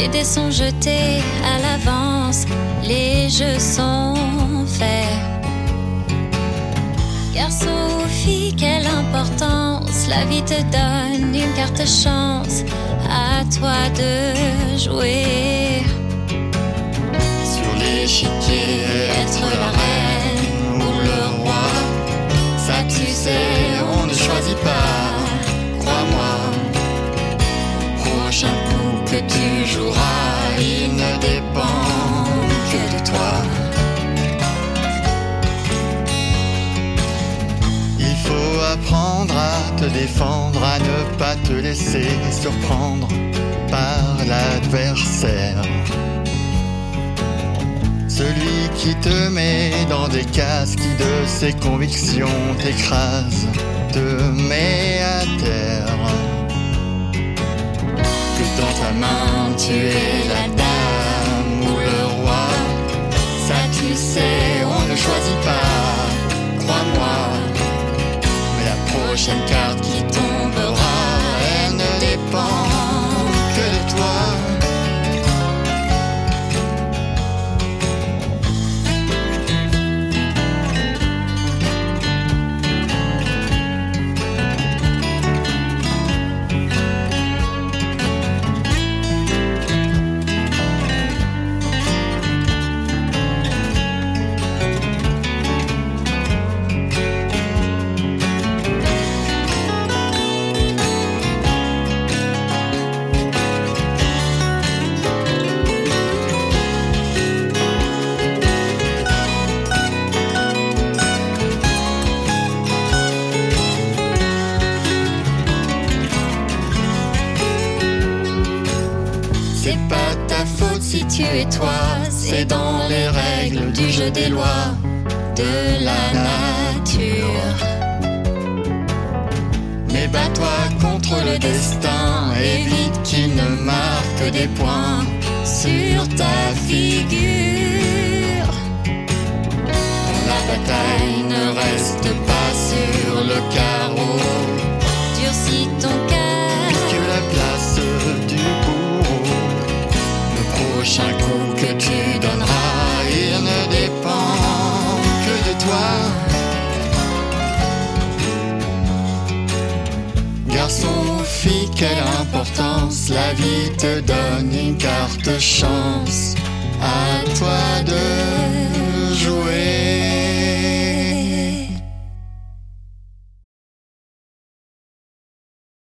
Les dés sont jetés à l'avance, les jeux sont faits. Garçon ou fille, quelle importance, la vie te donne une carte chance, à toi de jouer. Sur l'échiquier, être la reine ou le roi, ça tu sais, on ne choisit pas, crois-moi. Prochain coup que tu joueras, il ne dépend que de toi. Il faut apprendre à te défendre, à ne pas te laisser surprendre par l'adversaire. Celui qui te met dans des cases, qui de ses convictions t'écrase, te met à terre. Que dans ta main tu es la dame ou le roi, ça tu sais, on ne choisit pas, crois-moi. Mais la prochaine carte qui tombera, elle ne dépend que de toi. C'est pas ta faute si tu es toi, c'est dans les règles du jeu des lois de la nature. Mais bats-toi contre le destin, évite qu'il ne marque des points sur ta figure. La bataille ne reste pas sur le carreau, Durcis ton cœur, que la place du bourreau. Prochain coup que tu donneras, il ne dépend que de toi. Garçon ou fille, quelle importance, la vie te donne une carte chance, à toi de jouer.